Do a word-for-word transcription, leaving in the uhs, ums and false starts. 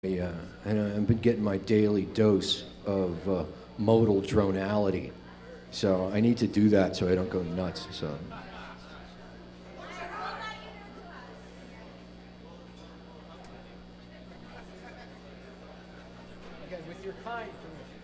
Yeah, and I've been getting my daily dose of uh, modal dronality. So I need to do that so I don't go nuts. So again, with your kind permission.